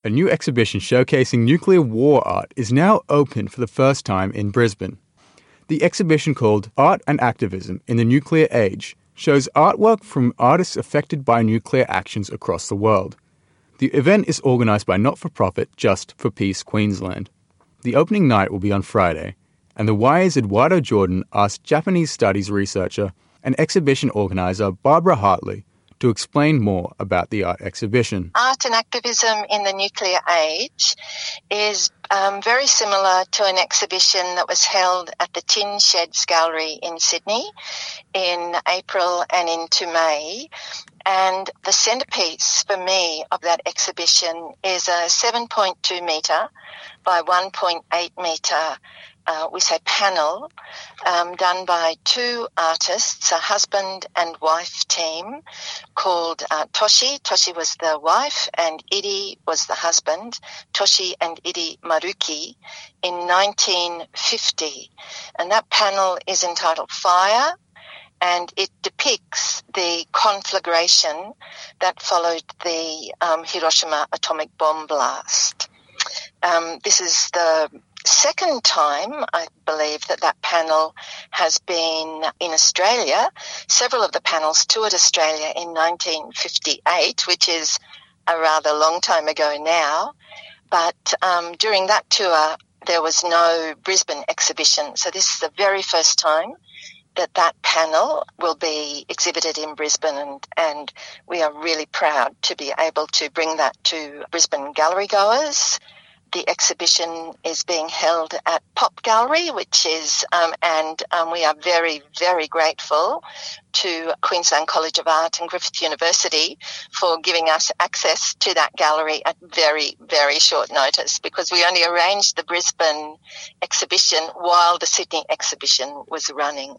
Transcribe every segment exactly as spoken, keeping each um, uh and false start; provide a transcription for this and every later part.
A new exhibition showcasing nuclear war art is now open for the first time in Brisbane. The exhibition, called Art and Activism in the Nuclear Age, shows artwork from artists affected by nuclear actions across the world. The event is organised by not-for-profit Just for Peace Queensland. The opening night will be on Friday, and the Wire's Eduardo Jordan asked Japanese studies researcher and exhibition organiser Barbara Hartley to explain more about the art exhibition. Art and activism in the nuclear age is um, very similar to an exhibition that was held at the Tin Sheds Gallery in Sydney in April and into May. And the centrepiece for me of that exhibition is a seven point two metre by one point eight metre Uh, we say panel, um, done by two artists, a husband and wife team called uh, Toshi. Toshi was the wife and Iri was the husband, Toshi and Iri Maruki, in nineteen fifty. And that panel is entitled Fire, and it depicts the conflagration that followed the um, Hiroshima atomic bomb blast. Um, this is the second time, I believe, that that panel has been in Australia. Several of the panels toured Australia in nineteen fifty-eight, which is a rather long time ago now. But um, during that tour, there was no Brisbane exhibition. So this is the very first time that that panel will be exhibited in Brisbane, and, and we are really proud to be able to bring that to Brisbane gallery goers. The exhibition is being held at Pop Gallery, which is, um, and um, we are very, very grateful to Queensland College of Art and Griffith University for giving us access to that gallery at very, very short notice, because we only arranged the Brisbane exhibition while the Sydney exhibition was running.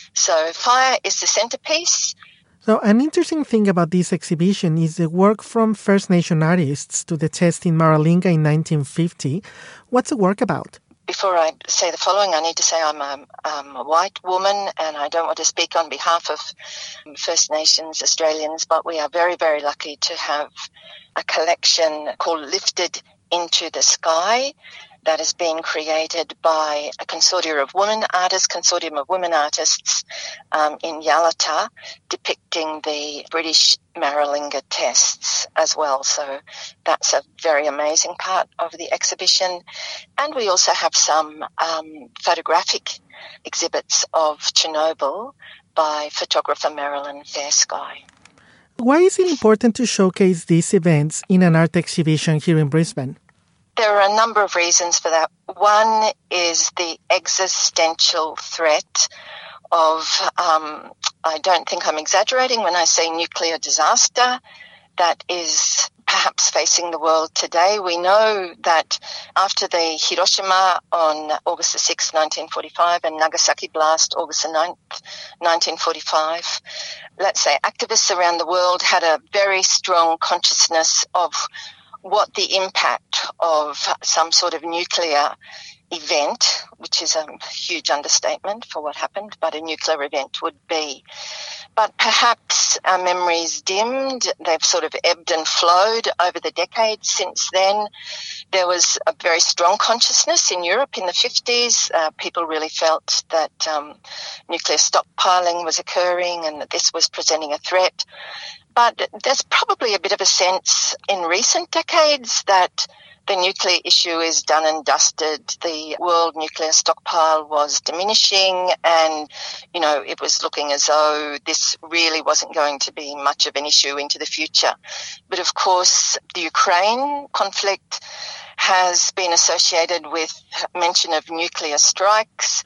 So Fire is the centrepiece. So an interesting thing about this exhibition is the work from First Nation artists to the test in Maralinga in nineteen fifty. What's the work about? Before I say the following, I need to say I'm a, um, a white woman, and I don't want to speak on behalf of First Nations Australians, but we are very, very lucky to have a collection called Lifted into the Sky that has been created by a consortium of women artists, consortium of women artists um, in Yalata, depicting the British Maralinga tests as well. So that's a very amazing part of the exhibition. And we also have some um, photographic exhibits of Chernobyl by photographer Marilyn Fairsky. Why is it important to showcase these events in an art exhibition here in Brisbane? There are a number of reasons for that. One is the existential threat of, um, I don't think I'm exaggerating when I say nuclear disaster, that is perhaps facing the world today. We know that after the Hiroshima on August the sixth, nineteen forty-five, and Nagasaki blast August the ninth, nineteen forty-five, let's say activists around the world had a very strong consciousness of what the impact of some sort of nuclear event, which is a huge understatement for what happened, but a nuclear event would be. But perhaps our memories dimmed. They've sort of ebbed and flowed over the decades since then. There was a very strong consciousness in Europe in the fifties. Uh, people really felt that um, nuclear stockpiling was occurring and that this was presenting a threat. But there's probably a bit of a sense in recent decades that the nuclear issue is done and dusted. The world nuclear stockpile was diminishing, and, you know, it was looking as though this really wasn't going to be much of an issue into the future. But of course, the Ukraine conflict has been associated with mention of nuclear strikes.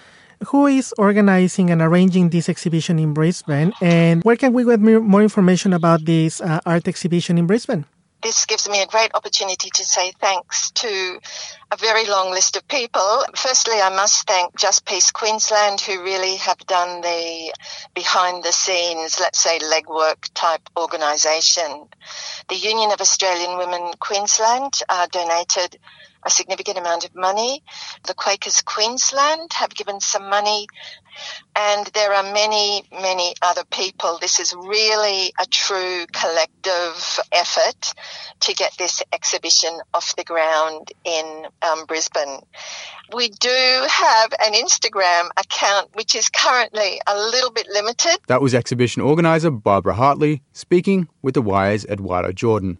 Who is organizing and arranging this exhibition in Brisbane, and where can we get more information about this uh, art exhibition in Brisbane? This gives me a great opportunity to say thanks to a very long list of people. Firstly, I must thank Just Peace Queensland, who really have done the behind-the-scenes, let's say, legwork type organisation. The Union of Australian Women Queensland uh, donated a significant amount of money. The Quakers Queensland have given some money. And there are many, many other people. This is really a true collective effort to get this exhibition off the ground in um, Brisbane. We do have an Instagram account, which is currently a little bit limited. That was exhibition organiser Barbara Hartley speaking with The Wire's Eduardo Jordan.